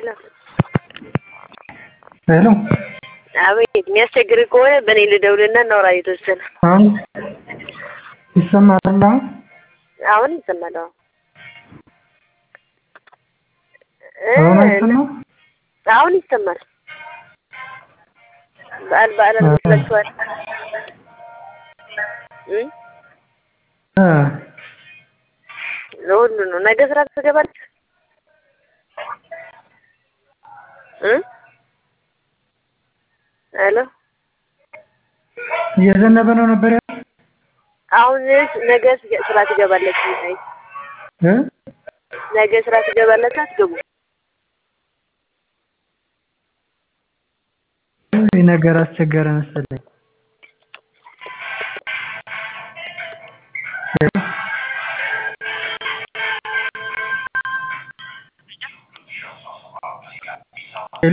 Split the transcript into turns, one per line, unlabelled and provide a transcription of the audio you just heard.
ሄሎ
አቤት የሚያስቸግር ከሆነ በኔ ልደውልና እናውራ የተወሰነ
ይሰማል
አሁን ይሰማል አሁን ይሰማል በዓል መስሏል ለሁሉ ነው ነገ ስራ ትገባለች ሄሎ
እየዘነበ ነው ነበር
አሁን ነገ ስራ ትገባለች ነገ ስራ ትገባለች አትገቡ
ነገር አስቸገረ መሰለኝ